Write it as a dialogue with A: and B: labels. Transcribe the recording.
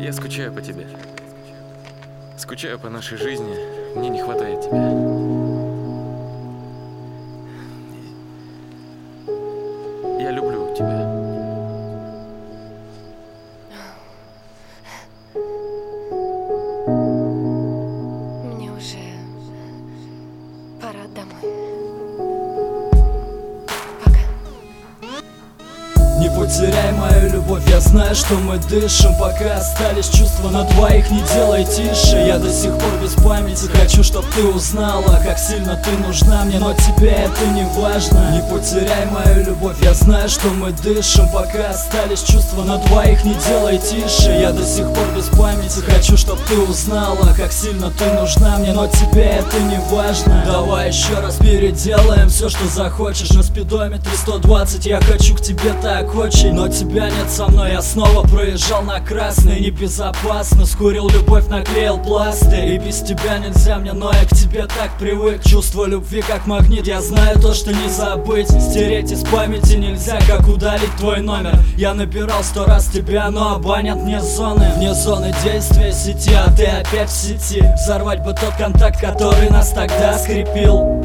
A: Я скучаю по тебе. Скучаю по нашей жизни. Мне не хватает тебя. Я люблю тебя.
B: Мне уже пора домой.
C: Не потеряй мою любовь, я знаю, что мы дышим. Пока остались чувства, на двоих не делай тише. Я до сих пор без памяти, хочу, чтоб ты узнала, как сильно ты нужна мне, но тебе это не важно. Не потеряй мою любовь, я знаю, что мы дышим. Пока остались чувства, на двоих не делай тише. Я до сих пор без памяти, хочу, чтоб ты узнала, как сильно ты нужна мне, но тебе это не важно. Давай еще раз переделаем все, что захочешь. На спидометре 120, я хочу к тебе так очень, но тебя нет со мной. Я снова проезжал на красный, небезопасно. Скурил любовь, наклеил пластырь. И без тебя нельзя мне, но я к тебе так привык. Чувство любви как магнит, я знаю то, что не забыть. Стереть из памяти нельзя, как удалить твой номер. Я набирал 100 раз тебя, но абонент вне зоны. Вне зоны действия сети, а ты опять в сети. Взорвать бы тот контакт, который нас тогда скрепил.